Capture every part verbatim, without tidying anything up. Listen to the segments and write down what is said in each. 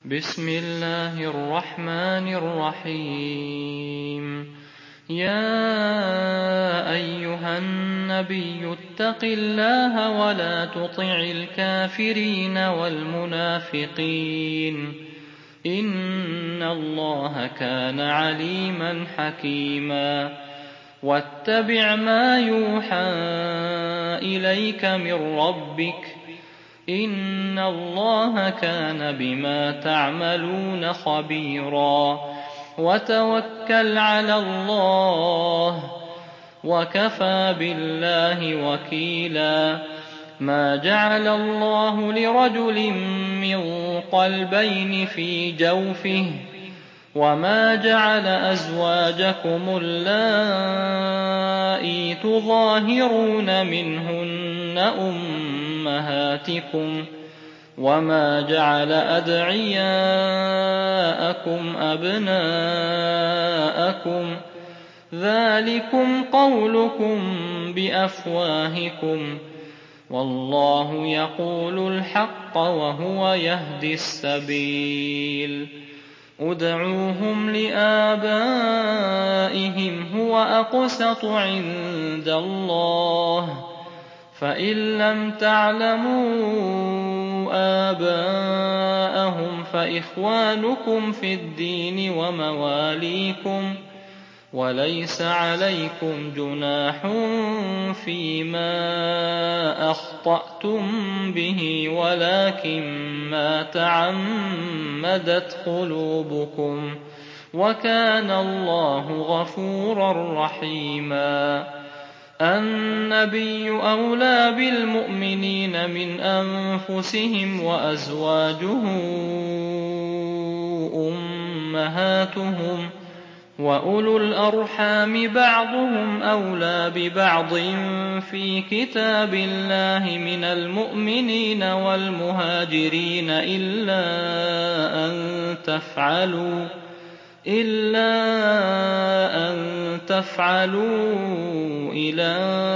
بسم الله الرحمن الرحيم يا أيها النبي اتق الله ولا تطع الكافرين والمنافقين إن الله كان عليما حكيما واتبع ما يوحى إليك من ربك إن الله كان بما تعملون خبيرا وتوكل على الله وكفى بالله وكيلا ما جعل الله لرجل من قلبين في جوفه وما جعل أزواجكم اللائي تظاهرون منهن أمهاتكم وما جعل أدعياءكم أبناءكم ذلكم قولكم بأفواهكم والله يقول الحق وهو يهدي السبيل ادعوهم لآبائهم هو أقسط عند الله فإن لم تعلموا آباءهم فإخوانكم في الدين ومواليكم وليس عليكم جناح فيما أخطأتم به ولكن ما تعمدت قلوبكم وكان الله غفورا رحيما النبي أولى بالمؤمنين من أنفسهم وأزواجه أمهاتهم وأولو الأرحام بعضهم أولى ببعض في كتاب الله من المؤمنين والمهاجرين إلا أن تفعلوا إلا أن تفعلوا إلى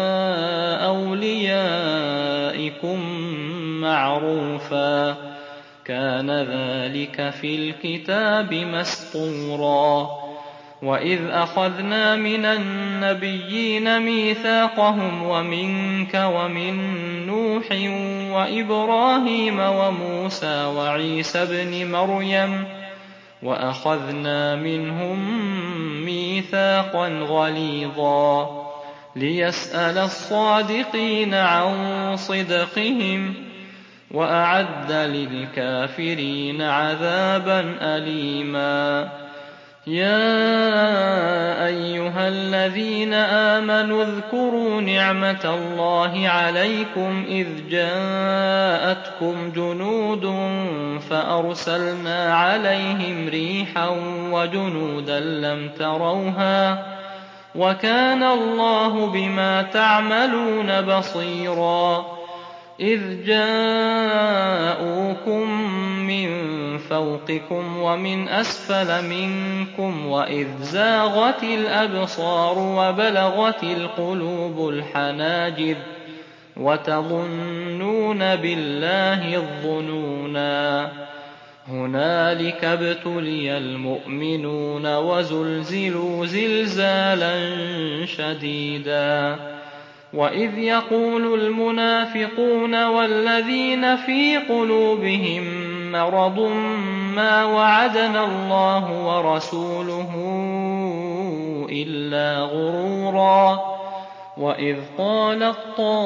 أوليائكم معروفا كان ذلك في الكتاب مسطورا وإذ أخذنا من النبيين ميثاقهم ومنك ومن نوح وإبراهيم وموسى وعيسى ابن مريم وأخذنا منهم ميثاقا غليظا ليسأل الصادقين عن صدقهم وأعد للكافرين عذابا أليما يا أيها الذين آمنوا اذكروا نعمة الله عليكم إذ جاءتكم جنود فأرسلنا عليهم ريحا وجنودا لم تروها وكان الله بما تعملون بصيرا إذ جاءوكم من فوقكم ومن أسفل منكم وإذ زاغت الأبصار وبلغت القلوب الحناجر وتظنون بالله الظنونا هنالك ابتلي المؤمنون وزلزلوا زلزالا شديدا وإذ يقول المنافقون والذين في قلوبهم مرض ما وعدنا الله ورسوله إلا غرورا وإذ قالت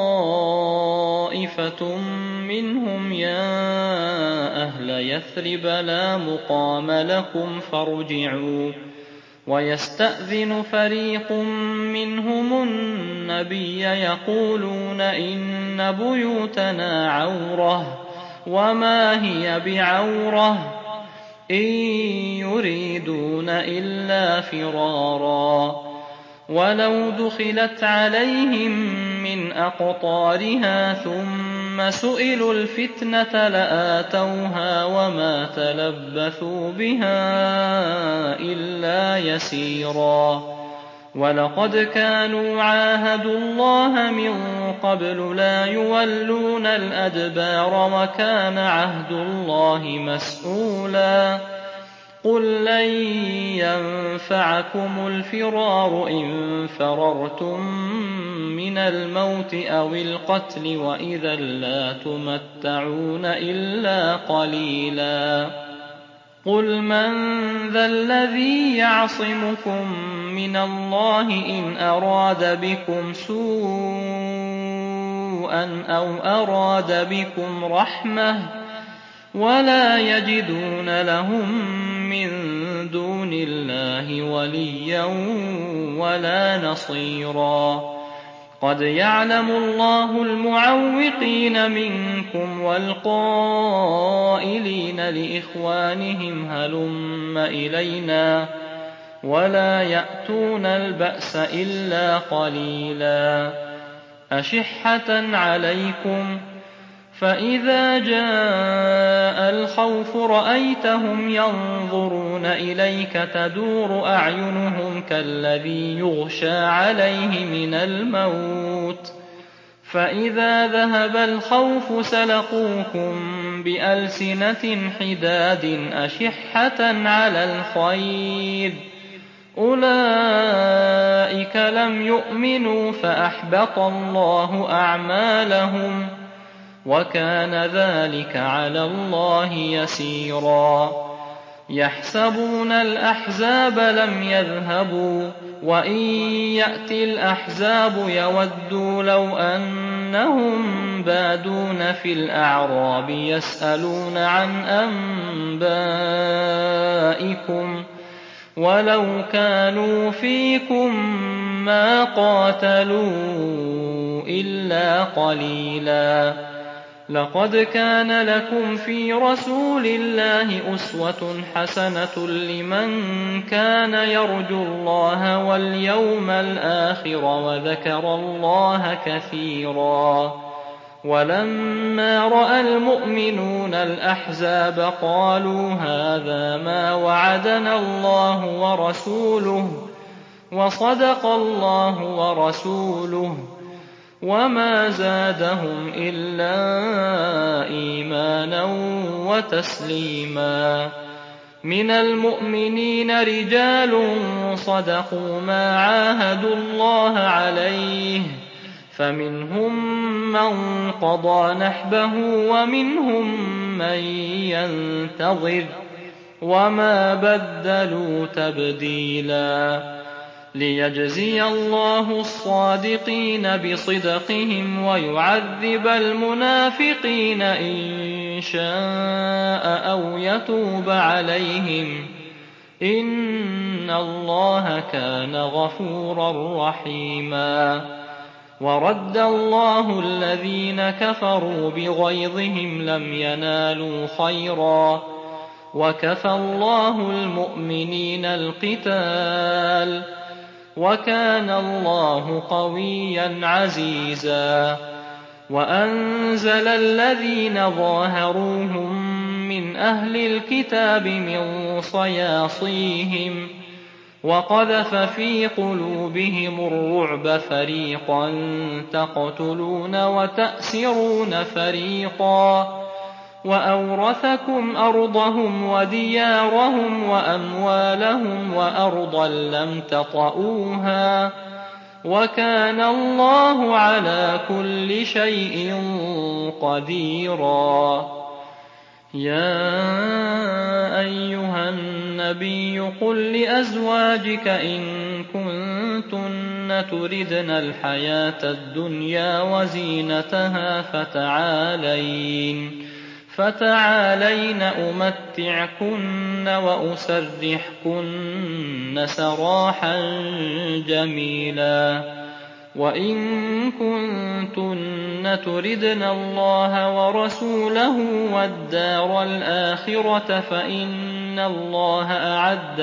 طائفة منهم يا أهل يثرب لا مقام لكم فارجعوا ويستأذن فريق منهم النبي يقولون إن بيوتنا عورة وما هي بعورة إن يريدون إلا فرارا ولو دخلت عليهم من أقطارها ثم سئلوا الفتنة لآتوها وما تلبثوا بها إلا يسيرا وَلَقَدْ كَانُوا عَاهَدُوا اللَّهَ مِن قَبْلُ لَا يُوَلُّونَ الْأَدْبَارَ وَكَانَ عَهْدُ اللَّهِ مَسْئُولًا قُل لَّن يَنفَعَكُمُ الْفِرَارُ إِن فَرَرْتُم مِّنَ الْمَوْتِ أَوِ الْقَتْلِ وَإِذًا لَّا تُمَتَّعُونَ إِلَّا قَلِيلًا قُلْ مَن ذَا الَّذِي يَعْصِمُكُم مِّنَ اللَّهِ إِنْ أَرَادَ بِكُمْ سُوءًا أَوْ أَرَادَ بِكُمْ رَحْمَةً وَلَا يَجِدُونَ لَهُم مِّن دُونِ اللَّهِ وَلِيًّا وَلَا نَصِيرًا قَدْ يَعْلَمُ اللَّهُ الْمُعَوِّقِينَ مِنكُمْ وَالْقَائِلِينَ لِإِخْوَانِهِمْ هَلُمَّ إِلَيْنَا وَلَا يَأْتُونَ الْبَأْسَ إِلَّا قَلِيلًا أَشِحَّةً عَلَيْكُمْ فَإِذَا جَاءَ الْخَوْفُ رَأَيْتَهُمْ يَنظُرُونَ إِلَيْكَ تَدُورُ أَعْيُنُهُمْ كَالَّذِي يُغْشَىٰ عَلَيْهِ مِنَ الْمَوْتِ فَإِذَا ذَهَبَ الْخَوْفُ سَلَقُوكُم بِأَلْسِنَةٍ حِدَادٍ أَشِحَّةً عَلَى الْخَيْرِ أُولَٰئِكَ لَمْ يُؤْمِنُوا فَأَحْبَطَ اللَّهُ أَعْمَالَهُمْ وَكَانَ ذَٰلِكَ عَلَى اللَّهِ يَسِيرًا يَحْسَبُونَ الْأَحْزَابَ لَمْ يَذْهَبُوا وَإِن يَأْتِ الْأَحْزَابُ يَوَدُّوا لَوْ أَنَّهُم بَادُونَ فِي الْأَعْرَابِ يَسْأَلُونَ عَنْ أَنبَائِكُمْ وَلَوْ كَانُوا فِيكُم مَّا قَاتَلُوا إِلَّا قَلِيلًا لَقَدْ كَانَ لَكُمْ فِي رَسُولِ اللَّهِ أُسْوَةٌ حَسَنَةٌ لِّمَن كَانَ يَرْجُو اللَّهَ وَالْيَوْمَ الْآخِرَ وَذَكَرَ اللَّهَ كَثِيرًا وَلَمَّا رَأَى الْمُؤْمِنُونَ الْأَحْزَابَ قَالُوا هَٰذَا مَا وَعَدَنَا اللَّهُ وَرَسُولُهُ وَصَدَقَ اللَّهُ وَرَسُولُهُ وَمَا زَادَهُمْ إِلَّا إِيمَانًا وَتَسْلِيمًا مِنَ الْمُؤْمِنِينَ رِجَالٌ صَدَقُوا مَا عَاهَدُوا اللَّهَ عَلَيْهِ فَمِنْهُم مَّن قَضَىٰ نَحْبَهُ وَمِنْهُم مَّن يَنتَظِرُ وَمَا بَدَّلُوا تَبْدِيلًا لِيَجْزِيَ اللَّهُ الصَّادِقِينَ بِصِدْقِهِمْ وَيُعَذِّبَ الْمُنَافِقِينَ إِن شَاءَ أَوْ يَتُوبَ عَلَيْهِمْ إِنَّ اللَّهَ كَانَ غَفُورًا رَّحِيمًا وَرَدَّ اللَّهُ الَّذِينَ كَفَرُوا بِغَيْظِهِمْ لَمْ يَنَالُوا خَيْرًا وَكَفَى اللَّهُ الْمُؤْمِنِينَ الْقِتَالَ وَكَانَ اللَّهُ قَوِيًّا عَزِيزًا وَأَنزَلَ الَّذِينَ ظَاهَرُوهُم مِّنْ أَهْلِ الْكِتَابِ مِن صَيَاصِيهِمْ وَقَذَفَ فِي قُلُوبِهِمُ الرُّعْبَ فَرِيقًا تَقْتُلُونَ وَتَأْسِرُونَ فَرِيقًا وَأَوْرَثَكُمْ أَرْضَهُمْ وَدِيَارَهُمْ وَأَمْوَالَهُمْ وَأَرْضًا لَّمْ تَطَئُوهَا وَكَانَ اللَّهُ عَلَىٰ كُلِّ شَيْءٍ قَدِيرًا يَا أَيُّهَا النَّبِيُّ قُل لِّأَزْوَاجِكَ إِن كُنتُنَّ تُرِدْنَ الْحَيَاةَ الدُّنْيَا وَزِينَتَهَا فَتَعَالَيْنَ فَتَعَالَيْنَ أُمَتِّعْكُنَّ وَأُسَرِّحْكُنَّ سَرَاحًا جَمِيلًا وَإِن كُنتُنَّ تُرِدْنَ اللَّهَ وَرَسُولَهُ وَالدَّارَ الْآخِرَةَ فَإِنَّ اللَّهَ أَعَدَّ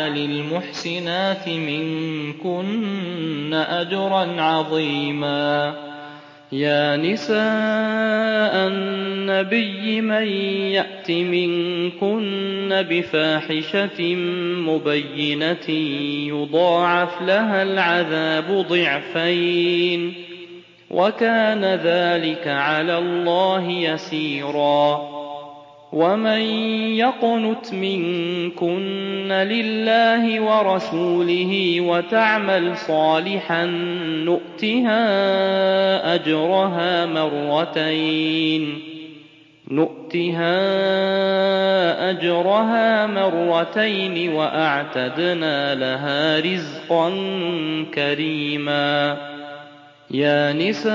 لِلْمُحْسِنَاتِ مِنكُنَّ أَجْرًا عَظِيمًا يا نساء النبي من يأت منكن بفاحشة مبينة يضاعف لها العذاب ضعفين وكان ذلك على الله يسيرا ومن يقنت منكن لله ورسوله وتعمل صالحا نؤتها أجرها مرتين نؤتها أجرها مرتين وأعتدنا لها رزقا كريما يا نساء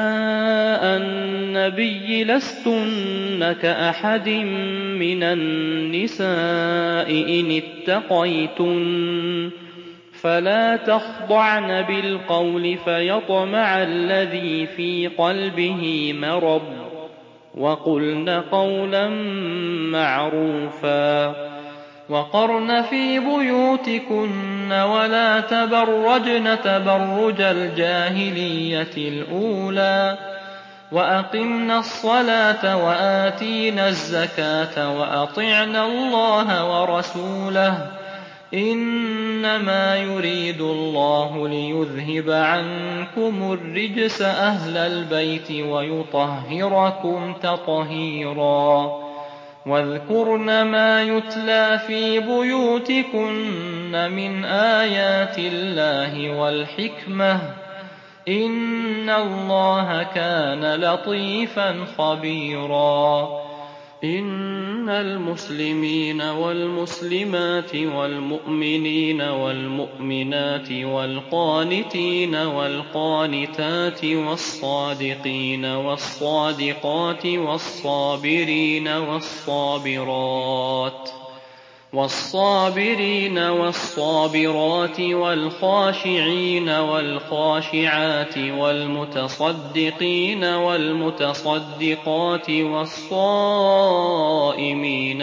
النبي لستن كأحد من النساء إن اتقيتن فلا تخضعن بالقول فيطمع الذي في قلبه مرض وقلن قولا معروفا وقرن في بيوتكن ولا تبرجن تبرج الجاهلية الأولى وأقمن الصلاة وآتين الزكاة وأطعن الله ورسوله إنما يريد الله ليذهب عنكم الرجس أهل البيت ويطهركم تطهيرا واذكرن ما يتلى في بيوتكن من آيات الله والحكمة إن الله كان لطيفا خبيرا إن المسلمين والمسلمات والمؤمنين والمؤمنات والقانتين والقانتات والصادقين والصادقات والصابرين والصابرات والصابرين والصابرات والخاشعين والخاشعات والمتصدقين والمتصدقات والصائمين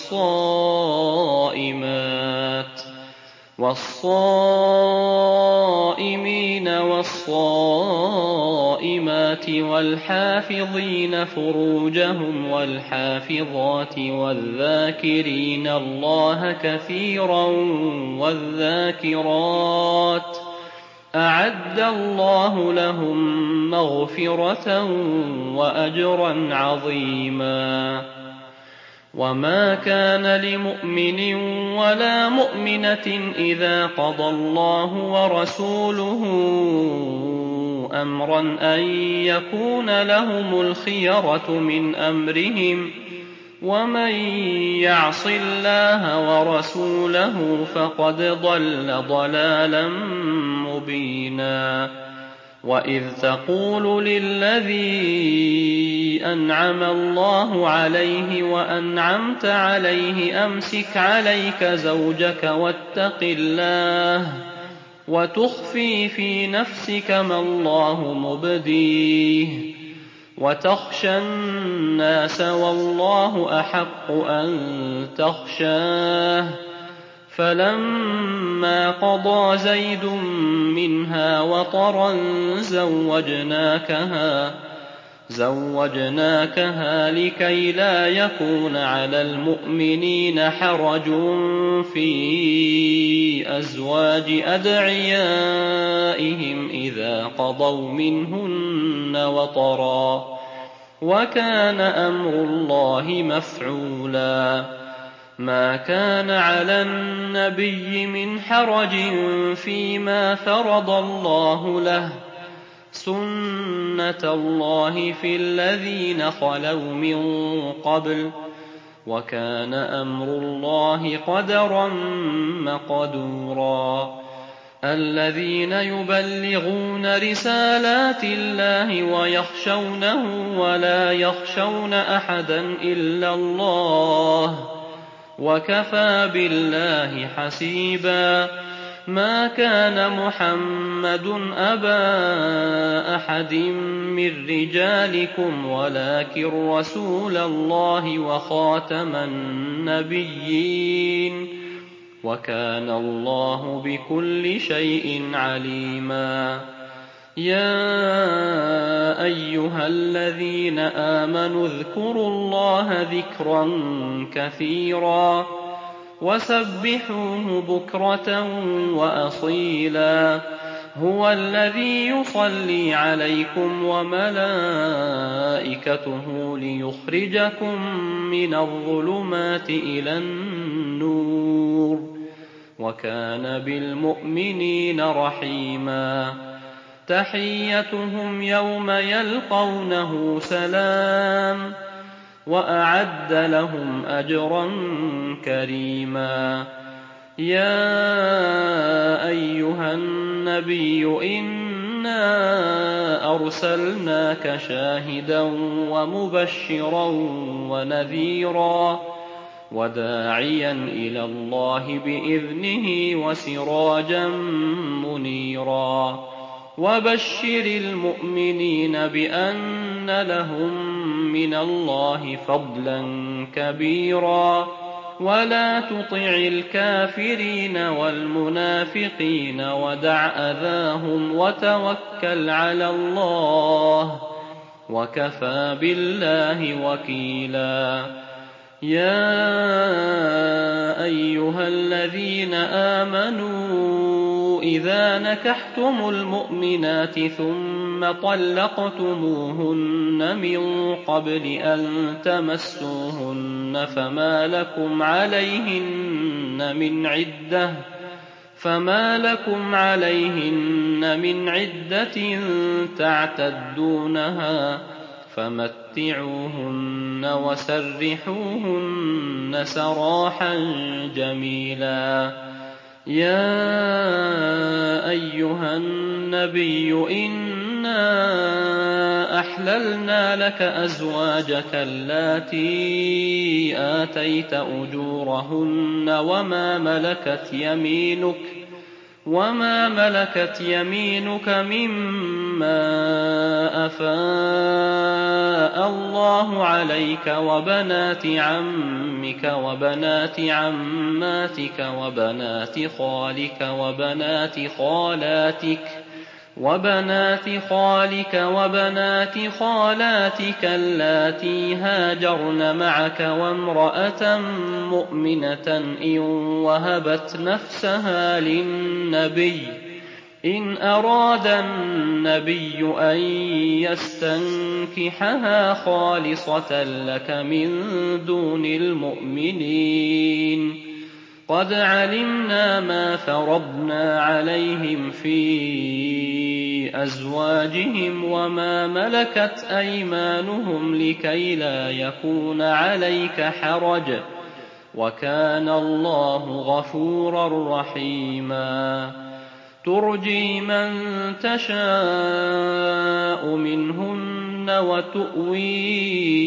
والصائمات والصائمين والصائمات والحافظين فروجهم والحافظات والذاكرين الله كثيرا والذاكرات أعد الله لهم مغفرة وأجرا عظيما وما كان لمؤمن ولا مؤمنة إذا قضى الله ورسوله أمرا أن يكون لهم الخيرة من أمرهم ومن يعص الله ورسوله فقد ضل ضلالا مبينا وإذ تقول للذي أنعم الله عليه وأنعمت عليه أمسك عليك زوجك واتق الله وتخفي في نفسك ما الله مبديه وتخشى الناس والله أحق أن تخشاه فلما قضى زيد منها وطرا زوجناكها زوجناكها لكي لا يكون على المؤمنين حرج في أزواج أدعيائهم إذا قضوا منهن وطرا وكان أمر الله مفعولا ما كان على النبي من حرج فيما فرض الله له سنة الله في الذين خلوا من قبل وكان أمر الله قدرا مقدورا الذين يبلغون رسالات الله ويخشونه ولا يخشون أحدا إلا الله وكفى بالله حسيبا ما كان محمد أبا أحد من رجالكم ولكن رسول الله وخاتم النبيين وكان الله بكل شيء عليما يَا أَيُّهَا الَّذِينَ آمَنُوا اذْكُرُوا اللَّهَ ذِكْرًا كَثِيرًا وَسَبِّحُوهُ بُكْرَةً وَأَصِيلًا. هُوَ الَّذِي يُصَلِّي عَلَيْكُمْ وَمَلَائِكَتُهُ لِيُخْرِجَكُم مِّنَ الظُّلُمَاتِ إِلَى النُّورِ ۚ وَكَانَ بِالْمُؤْمِنِينَ رَحِيمًا. تَحِيَّتُهُمْ يَوْمَ يَلْقَوْنَهُ سَلَامٌ ۚ وَأَعَدَّ لَهُمْ أَجْرًا كَرِيمًا. يَا أَيُّهَا النَّبِيُّ إِنَّا أَرْسَلْنَاكَ شَاهِدًا وَمُبَشِّرًا وَنَذِيرًا وَدَاعِيًا إِلَى اللَّهِ بِإِذْنِهِ وَسِرَاجًا مُّنِيرًا. وَبَشِّرِ الْمُؤْمِنِينَ بِأَنَّ لَهُم مِّنَ اللَّهِ فَضْلًا كَبِيرًا. وَلَا تُطِعِ الْكَافِرِينَ وَالْمُنَافِقِينَ وَدَعْ أَذَاهُمْ وَتَوَكَّلْ عَلَى اللَّهِ ۚ وَكَفَىٰ بِاللَّهِ وَكِيلًا. يَا أَيُّهَا الَّذِينَ آمَنُوا إِذَا نَكَحْتُمُ الْمُؤْمِنَاتِ ثُمَّ طَلَّقْتُمُوهُنَّ مِن قَبْلِ أَن تَمَسُّوهُنَّ فَمَا لَكُمْ عَلَيْهِنَّ مِنْ عِدَّةٍ فما لكم عليهن من عدة تعتدونها، فمتعوهن وسرحوهن سراحا جميلا. يا أيها النبي إنا أحللنا لك أزواجك اللاتي آتيت أجورهن وما ملكت يمينك وما ملكت يمينك مما أفاء الله عليك وبنات عمك وبنات عماتك وبنات خالك وبنات خالاتك وبنات خالك وبنات خالاتك اللاتي هاجرن معك وامرأة مؤمنة إن وهبت نفسها للنبي إن أراد النبي أن يستنكحها خالصة لك من دون المؤمنين. قد علمنا ما فرضنا عليهم في أزواجهم وما ملكت أيمانهم لكي لا يكون عليك حرج، وكان الله غفورا رحيما. ترجي من تشاء منهن وتؤوي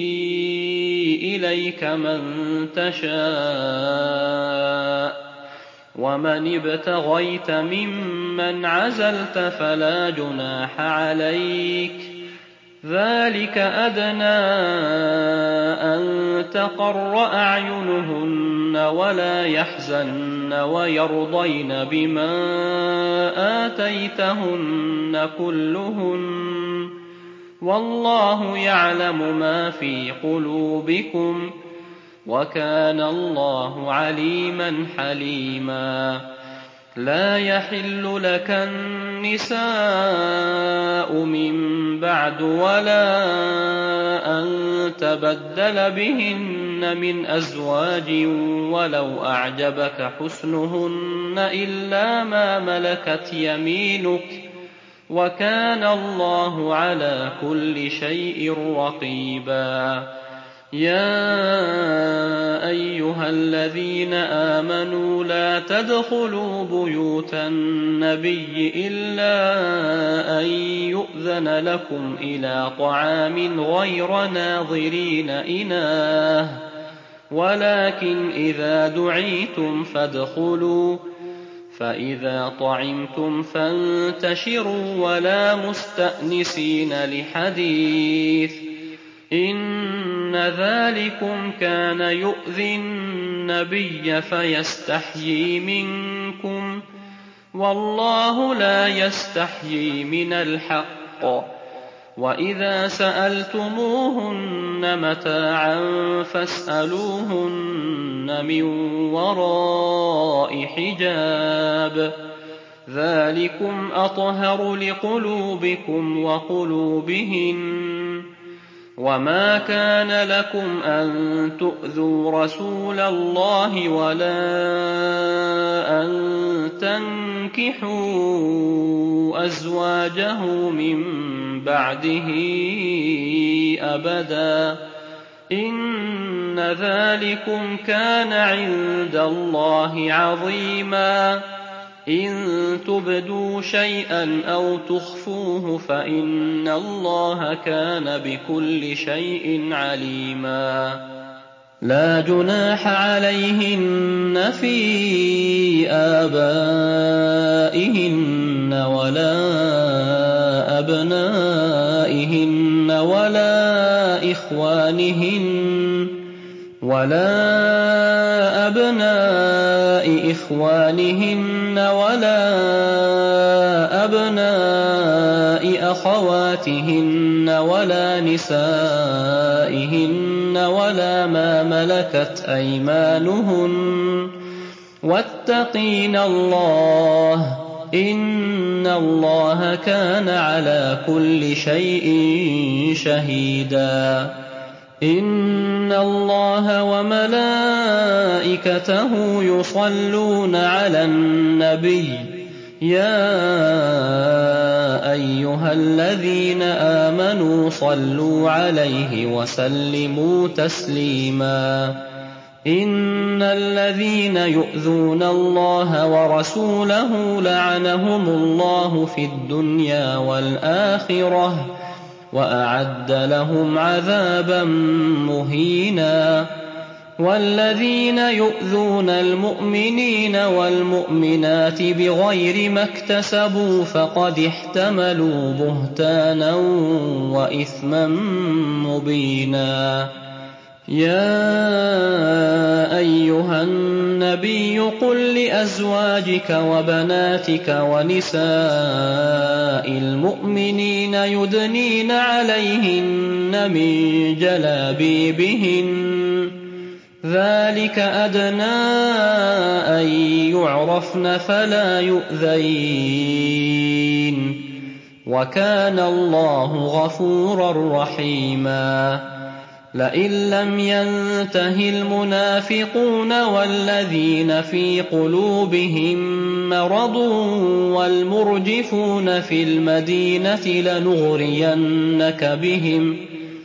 إليك من تشاء، ومن ابتغيت ممن عزلت فلا جناح عليك. ذلك أدنى أن تقر أعينهن ولا يحزن ويرضين بما آتيتهن كلهن، والله يعلم ما في قلوبكم، وكان الله عليما حليما. لا يحل لك النساء من بعد ولا أن تبدل بهن من أزواج ولو أعجبك حسنهن إلا ما ملكت يمينك، وكان الله على كل شيء رقيبا. يا أيها الذين آمنوا لا تدخلوا بيوت النبي إلا أن يؤذن لكم إلى طعام غير ناظرين إناه، ولكن إذا دعيتم فادخلوا، فإذا طعمتم فانتشروا ولا مستأنسين لحديث، إن ذلكم كان يؤذي النبي فيستحيي منكم، وَاللَّهُ لَا يَسْتَحْيِي مِنَ الْحَقِّ وَإِذَا سَأَلْتُمُوهُنَّ مَتَاعًا فَاسْأَلُوهُنَّ مِن وَرَاءِ حِجَابٍ ذَٰلِكُمْ أَطْهَرُ لِقُلُوبِكُمْ وَقُلُوبِهِنَّ وَمَا كَانَ لَكُمْ أَن تُؤْذُوا رَسُولَ اللَّهِ وَلَا أَن تَنكِحُوا أَزْوَاجَهُ مِن بَعْدِهِ أَبَدًا ۚ إِنَّ ذَٰلِكُمْ كَانَ عِندَ اللَّهِ عَظِيمًا. إِن تُبْدُوا شَيْئًا أَوْ تُخْفُوهُ فَإِنَّ اللَّهَ كَانَ بِكُلِّ شَيْءٍ عَلِيمًا. لَا جُنَاحَ عَلَيْهِنَّ فِي آبَائِهِنَّ وَلَا أَبْنَائِهِنَّ وَلَا إِخْوَانِهِنَّ وَلَا أَبْنَاءِ إِخْوَانِهِنَّ وَلَا أَبْنَاءِ أَخَوَاتِهِنَّ وَلَا نِسَائِهِنَّ وَلَا مَا مَلَكَتْ أَيْمَانُهُنَّ ۗ وَاتَّقِينَ اللَّهَ ۚ إِنَّ اللَّهَ كَانَ عَلَىٰ كُلِّ شَيْءٍ شَهِيدًا. إِنَّ اللَّهَ وَمَلَائِكَتَهُ يُصَلُّونَ عَلَى النَّبِيِّ ۚ يَا أَيُّهَا الَّذِينَ آمَنُوا صَلُّوا عَلَيْهِ وَسَلِّمُوا تَسْلِيمًا. إِنَّ الَّذِينَ يُؤْذُونَ اللَّهَ وَرَسُولَهُ لَعَنَهُمُ اللَّهُ فِي الدُّنْيَا وَالْآخِرَةِ ۖ وَأَعَدَّ لَهُمْ عَذَابًا مُّهِينًا. وَالَّذِينَ يُؤْذُونَ الْمُؤْمِنِينَ وَالْمُؤْمِنَاتِ بِغَيْرِ مَا اكْتَسَبُوا فَقَدِ احْتَمَلُوا بُهْتَانًا وَإِثْمًا مُّبِينًا. يَا أَيُّهَا النَّبِيُّ قُل لِّأَزْوَاجِكَ وَبَنَاتِكَ وَنِسَاءِ الْمُؤْمِنِينَ يُدْنِينَ عَلَيْهِنَّ مِن جَلَابِيبِهِنَّ ۚ ذَٰلِكَ أَدْنَىٰ أَن يُعْرَفْنَ فَلَا يُؤْذَيْنَ ۗ وَكَانَ اللَّهُ غَفُورًا رَّحِيمًا. لَئِن لَّمْ يَنتَهِ الْمُنَافِقُونَ وَالَّذِينَ فِي قُلُوبِهِم مَّرَضٌ وَالْمُرْجِفُونَ فِي الْمَدِينَةِ لَنُغْرِيَنَّكَ بِهِمْ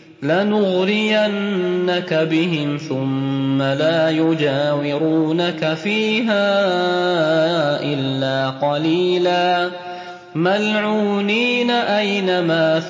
لَنُغْرِيَنَّكَ بِهِمْ ثُمَّ لَا يُجَاوِرُونَكَ فِيهَا إِلَّا قَلِيلًا مَّلْعُونِينَ أَيْنَمَا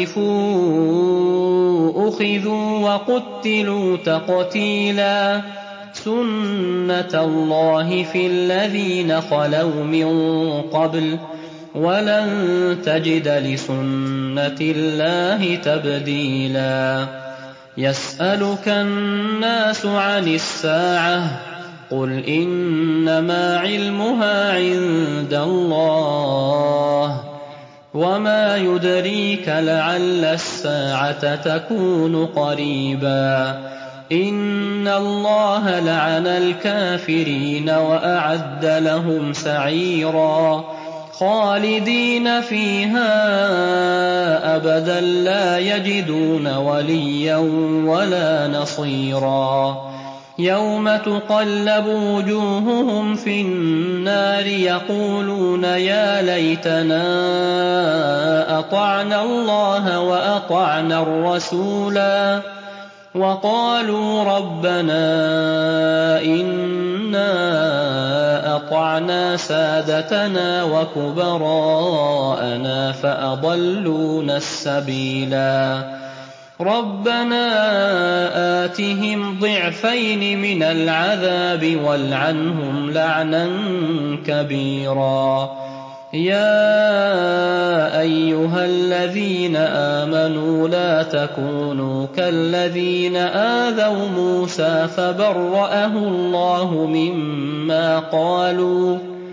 ثُقِفُوا أُخِذُوا وَقُتِّلُوا تَقْتِيلًا. سُنَّةَ اللَّهِ فِي الَّذِينَ خَلَوْا مِن قَبْلُ ۖ وَلَن تَجِدَ لِسُنَّةِ اللَّهِ تَبْدِيلًا. يَسْأَلُكَ النَّاسُ عَنِ السَّاعَةِ ۖ قُلْ إِنَّمَا عِلْمُهَا عِندَ اللَّهِ ۚ وَمَا يُدْرِيكَ لَعَلَّ السَّاعَةَ تَكُونُ قَرِيبًا. إِنَّ اللَّهَ لَعَنَ الْكَافِرِينَ وَأَعَدَّ لَهُمْ سَعِيرًا. خَالِدِينَ فِيهَا أَبَدًا لَّا يَجِدُونَ وَلِيًّا وَلَا نَصِيرًا. يَوْمَ تُقَلَّبُ وُجُوهُهُمْ فِي النَّارِ يَقُولُونَ يَا لَيْتَنَا أَطَعْنَا اللَّهَ وَأَطَعْنَا الرَّسُولَا، وَقَالُوا رَبَّنَا إِنَّا أَطَعْنَا سَادَتَنَا وَكُبَرَاءَنَا فَأَضَلُّونَا السَّبِيلَا. رَبَّنَا آتِهِمْ ضِعْفَيْنِ مِنَ الْعَذَابِ وَالْعَنْهُمْ لَعْنًا كَبِيرًا. يَا أَيُّهَا الَّذِينَ آمَنُوا لَا تَكُونُوا كَالَّذِينَ آذَوْا مُوسَىٰ فَبَرَّأَهُ اللَّهُ مِمَّا قَالُوا ۚ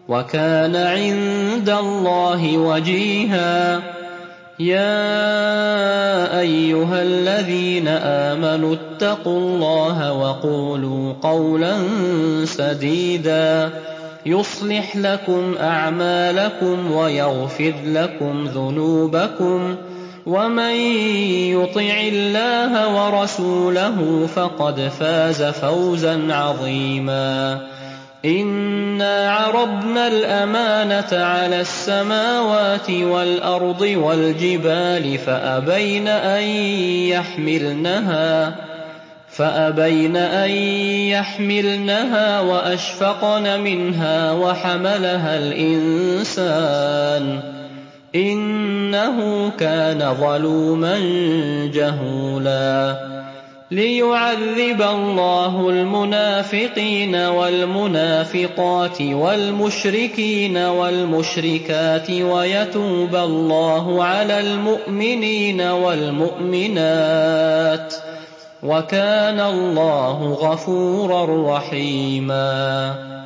وَكَانَ عِندَ اللَّهِ وَجِيهًا. يَا أَيُّهَا الَّذِينَ آمَنُوا اتَّقُوا اللَّهَ وَقُولُوا قَوْلًا سَدِيدًا يُصْلِحْ لَكُمْ أَعْمَالَكُمْ وَيَغْفِرْ لَكُمْ ذُنُوبَكُمْ وَمَن يُطِعِ اللَّهَ وَرَسُولَهُ فَقَدْ فَازَ فَوْزًا عَظِيمًا. إِنَّا عَرَضْنَا الْأَمَانَةَ عَلَى السَّمَاوَاتِ وَالْأَرْضِ وَالْجِبَالِ فَأَبَيْنَ أَن يَحْمِلْنَهَا فأبين أن يحملنها وأشفقن منها وحملها الإنسان إنه كان ظلوما جهولا. ليعذب الله المنافقين والمنافقات والمشركين والمشركات ويتوب الله على المؤمنين والمؤمنات وكان الله غفورا رحيما.